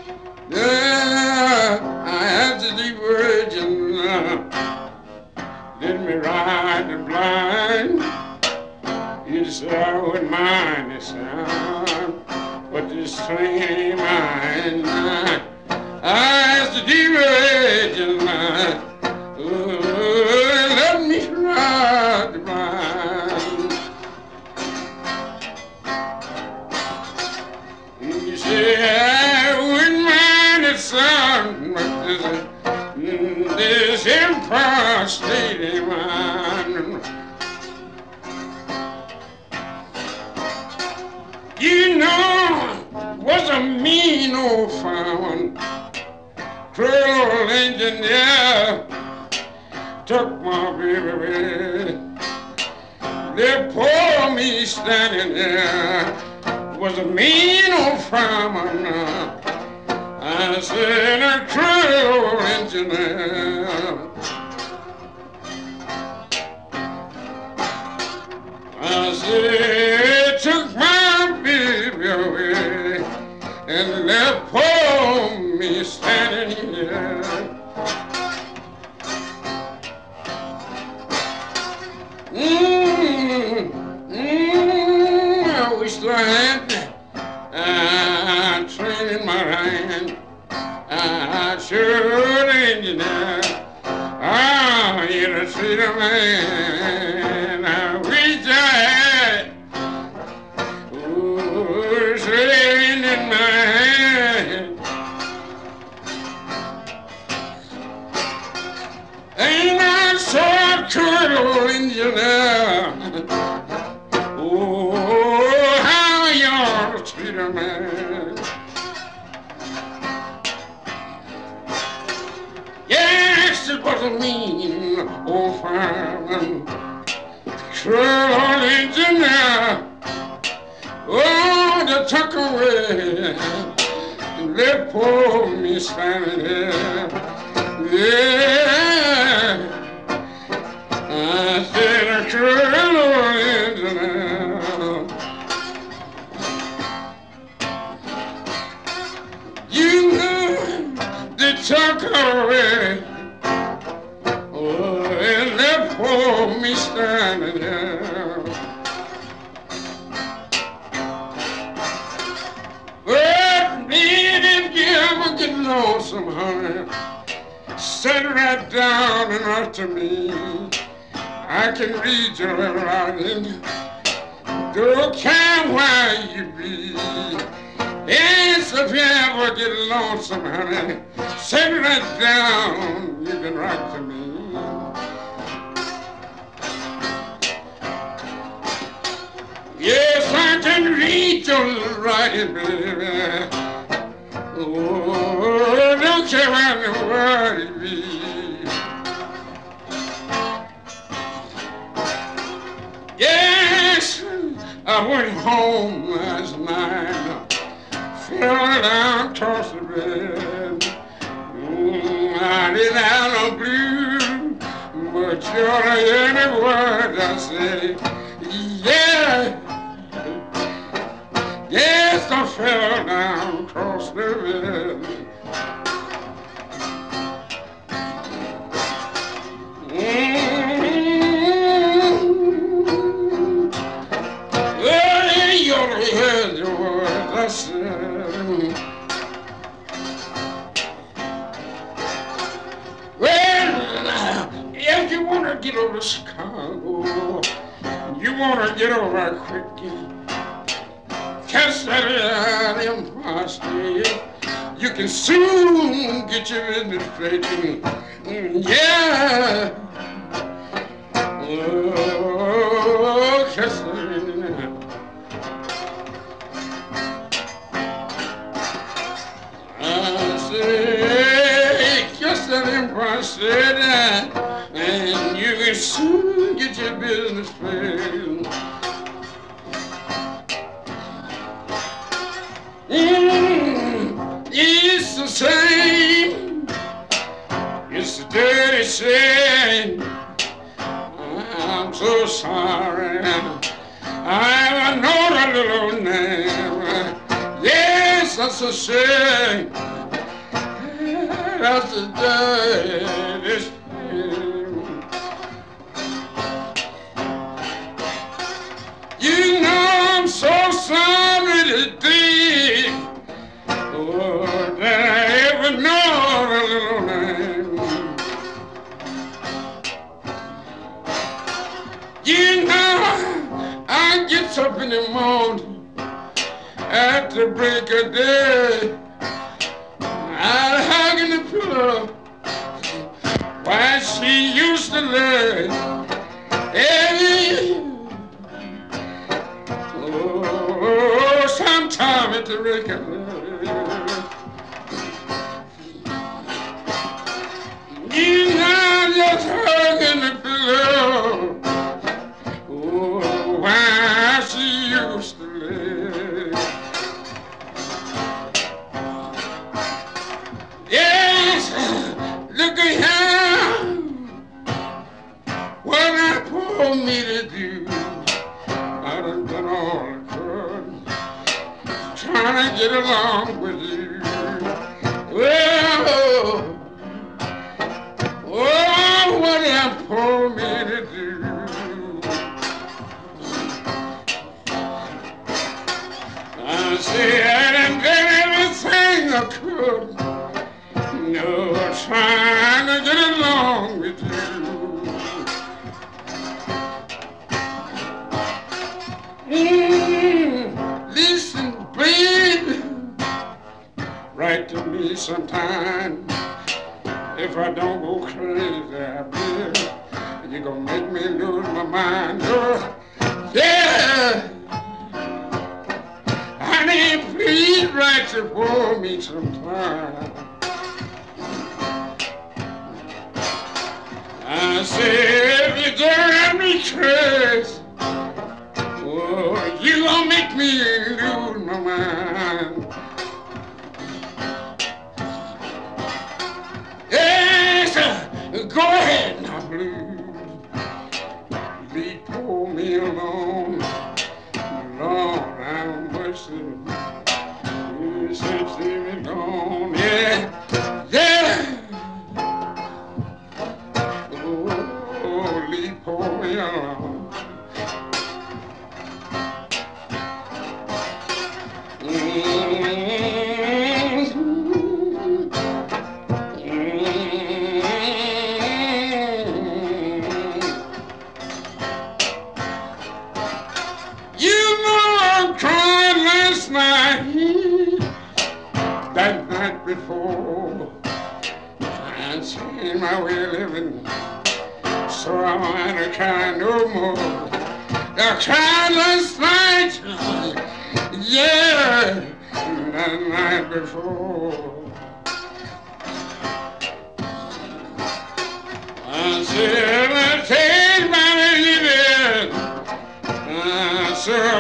Yeah, I asked the Virgin, let me ride the blind. You said I wouldn't mind the sound, but this train ain't mine. I asked the Virgin, let me ride the blind. You said I wouldn't mind the sound, but this Empire State ain't mine. You know, was a mean old fireman, cruel old engineer, took my baby away. They poor me standing there, was a mean old fireman. I said, a cruel old engineer. I said, took my baby away and left poor me standing here. I wish I had train in my hand. I sure engineer. I ain't a sweet man. I wish I had train in my hand. Ain't I so cruel engineer? Oh, how you ought to treat a man. Yes, it was a mean old fireman, cruel old engineer. Oh, they took away and left poor me standing there. Yeah, I said a cruel old engineer. You know they took away, oh, and left poor me standing there. Well, if you ever get lonesome, honey, sit right down and write to me. I can read your writing. Don't care where you be. Yes, if you ever get lonesome, honey, sit right down. You can write to me. Yes, I can read your writing, baby. Oh, don't care where the world be. Yes, I went home last night, fell down across the bed. I didn't have no blue, but you're any word I say. Yeah, yes, I fell down across the bed. Well, you ought to hear the words I said. Well, if you want to get over to Chicago, you want to get over quick, catch that Empire State. You can soon get your business straight. Yeah. Oh, catch that. I say, catch that Empire State, and you can soon get your business straight. It's the same, it's the dirty shame. I'm so sorry, I know that little name. Yes, that's a shame. across the dirty stream. You know I'm so sorry today, oh, that I ever know the little name. You know I get up in the morning at the break of day, I'd hug in the pillow while she used to lay. Hey, oh, sometime at the break of day, you know just hugging the pillow, oh, while she used to lay. Yes, look at here, what I told me to do. I done done all I could, trying to get along with you. Well, oh, what I told me to do. I said I done done everything I could. No, trying to get along with you. Listen, baby, write to me sometime. If I don't go crazy, I will. You're gonna make me lose my mind. Oh, yeah. Honey, please write to for me sometime. I said, if you drive me crazy, oh, you gonna make me lose my mind. Yes, go ahead now, blues. Leave poor me alone. Lord, I'm wishing you should see me gone. Yeah, yeah. Pour me on. You know I cried last night, that night before. I seen my way of living, so I ain't cry no more. I cried last night, yeah, that night before. I said, I take my living, so